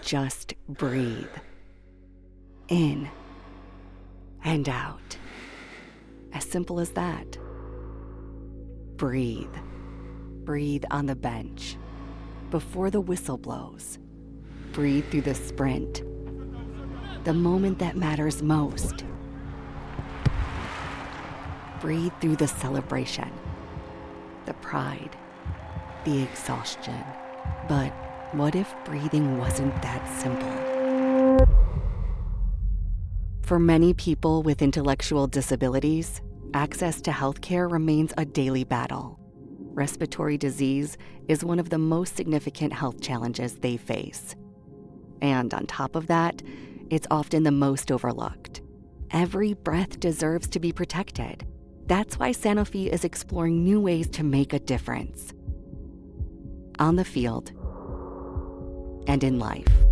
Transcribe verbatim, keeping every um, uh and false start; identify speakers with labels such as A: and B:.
A: just breathe. In and out. As simple as that. Breathe. Breathe on the bench. Before the whistle blows. Breathe through the sprint. The moment that matters most. Breathe through the celebration. The pride. The exhaustion. But what if breathing wasn't that simple? For many people with intellectual disabilities, access to healthcare remains a daily battle. Respiratory disease is one of the most significant health challenges they face. And on top of that, it's often the most overlooked. Every breath deserves to be protected. That's why Sanofi is exploring new ways to make a difference. On the field and in life.